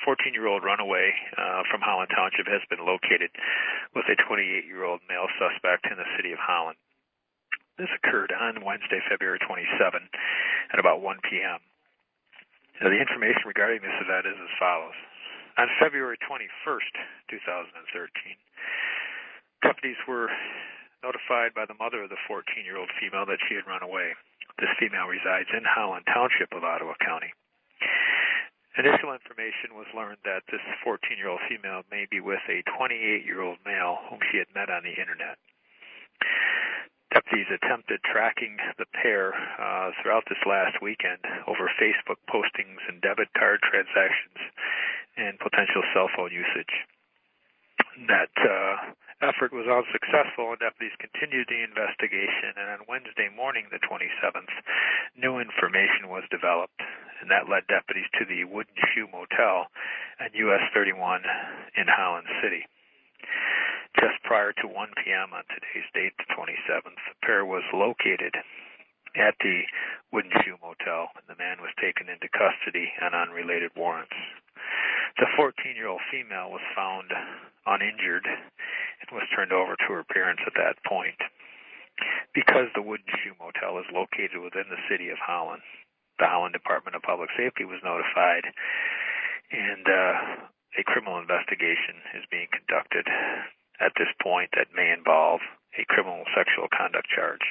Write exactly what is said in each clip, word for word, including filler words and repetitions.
fourteen-year-old runaway uh, from Holland Township has been located with a twenty-eight-year-old male suspect in the city of Holland. This occurred on Wednesday, February twenty-seventh, at about one p.m. Now, the information regarding this event is as follows. On February twenty-first, twenty thirteen, deputies were notified by the mother of the fourteen-year-old female that she had run away. This female resides in Holland Township of Ottawa County. Initial information was learned that this fourteen-year-old female may be with a twenty-eight-year-old male whom she had met on the Internet. Deputies attempted tracking the pair uh, throughout this last weekend over Facebook postings and debit card transactions and potential cell phone usage. That uh, effort was unsuccessful, and deputies continued the investigation, and on Wednesday morning, the twenty-seventh, new information was developed, and that led deputies to the Wooden Shoe Motel at U S thirty-one in Holland City. Just prior to one p.m. on today's date, the twenty-seventh, the pair was located at the Wooden Shoe Motel, and the man was taken into custody on unrelated warrants. The fourteen-year-old female was found uninjured and was turned over to her parents at that point. Because the Wooden Shoe Motel is located within the city of Holland, the Holland Department of Public Safety was notified, and uh, a criminal investigation is being conducted at this point that may involve a criminal sexual conduct charge.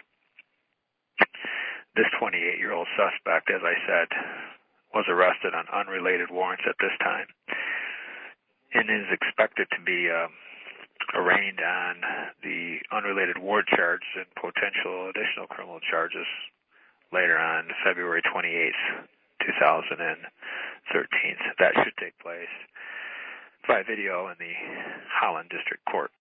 This twenty-eight-year-old suspect, as I said, was arrested on unrelated warrants at this time and is expected to be uh, arraigned on the unrelated warrant charge and potential additional criminal charges later on February twenty-eighth, twenty thirteen. That should take place by video in the Holland District Court.